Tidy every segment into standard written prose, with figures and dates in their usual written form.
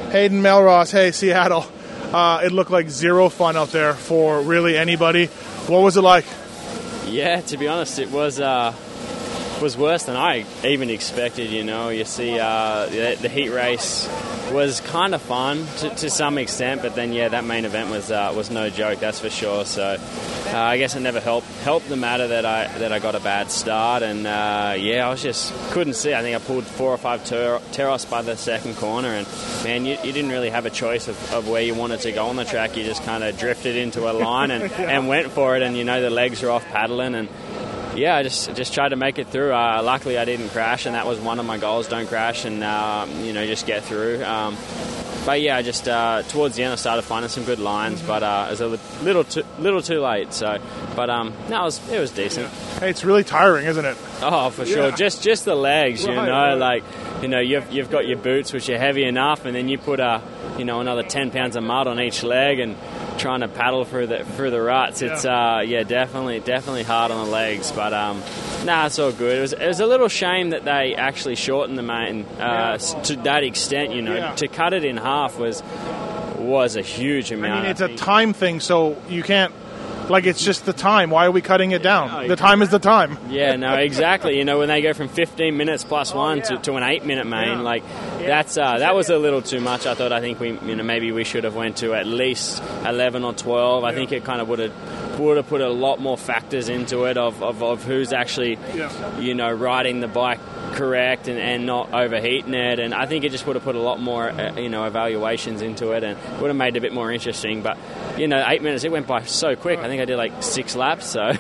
Hayden Melross, hey, Seattle. It looked like zero fun out there for really anybody. What was it like? Yeah, to be honest, it was worse than I even expected. You see, the heat race was kind of fun to some extent, but then that main event was no joke, that's for sure. So I guess it never helped the matter that I got a bad start, and I was just couldn't see. I think I pulled 4 or 5 teros by the second corner, and man, you didn't really have a choice of where you wanted to go on the track. You just kind of drifted into a line and went for it, and the legs are off paddling, and I just tried to make it through. Luckily, I didn't crash, and that was one of my goals: don't crash, and just get through. But just towards the end, I started finding some good lines, but it was a little too late. So, but it was decent. Hey, it's really tiring, isn't it? Oh, for sure. Just the legs, Right. you've got your boots, which are heavy enough, and then you put another 10 pounds of mud on each leg, and trying to paddle through the ruts. It's definitely hard on the legs, but it's all good. It was a little shame that they actually shortened the main to that extent. To cut it in half was a huge amount. I mean, it's a time thing, so you can't. It's just the time. Why are we cutting it down? The time is the time. Yeah, no, exactly. When they go from 15 minutes plus one to an 8-minute main, that was a little too much. I think maybe we should have went to at least 11 or 12. I think it kind of would have put a lot more factors into it of who's actually riding the bike correct and not overheating it, and I think it just would have put a lot more evaluations into it, and would have made it a bit more interesting. But 8 minutes, it went by so quick. I think I did 6 laps. So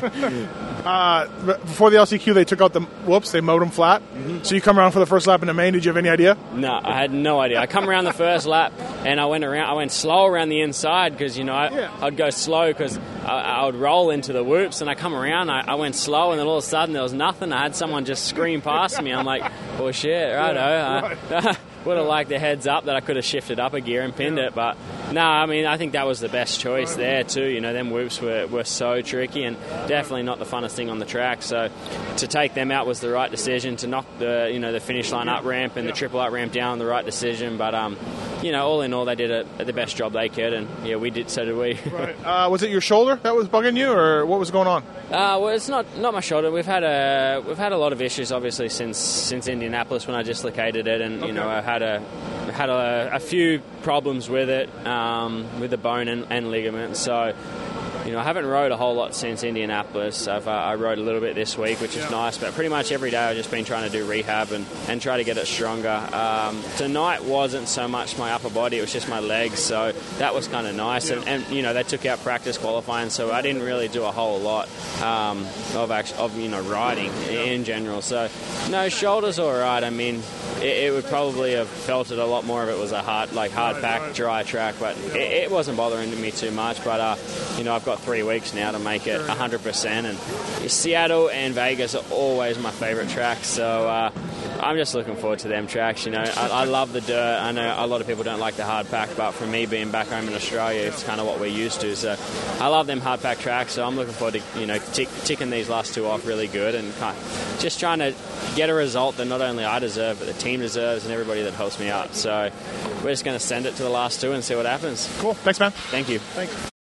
before the LCQ, they took out they mowed them flat. Mm-hmm. So you come around for the first lap in the main. Did you have any idea? No, I had no idea. I come around the first lap, and I went slow around the inside because I'd go slow because I would roll into the whoops, and I come around, I went slow, and then all of a sudden there was nothing. I had someone just scream past me. I'm like, oh shit, righto. Would have liked the heads up that I could have shifted up a gear and pinned it, but no, I think that was the best choice there too. Them whoops were so tricky and definitely not the funnest thing on the track. So to take them out was the right decision. To knock the finish line up ramp and the triple up ramp down, the right decision. But all in all, they did the best job they could, and we did. So did we. Right. Was it your shoulder that was bugging you, or what was going on? Well, it's not my shoulder. We've had a lot of issues, obviously, since Indianapolis when I dislocated it, and I had a few problems with it, with the bone and ligament. So I haven't rode a whole lot since Indianapolis. I rode a little bit this week, which is nice, but pretty much every day I've just been trying to do rehab and try to get it stronger. Tonight wasn't so much my upper body, it was just my legs, so that was kind of nice. And they took out practice qualifying, so I didn't really do a whole lot of riding in general. So no, shoulders all right. I mean, it would probably have felt it a lot more if it was a hard pack, dry track, but it wasn't bothering me too much. But I've got 3 weeks now to make it 100%, and Seattle and Vegas are always my favourite tracks, so I'm just looking forward to them tracks. I love the dirt. I know a lot of people don't like the hard pack, but for me, being back home in Australia, it's kind of what we're used to, so I love them hard pack tracks. So I'm looking forward to ticking these last 2 off really good, and kind of just trying to get a result that not only I deserve, but the team deserves, and everybody that helps me out. So we're just going to send it to the last 2 and see what happens. Cool. Thanks, man. Thank you. Thanks.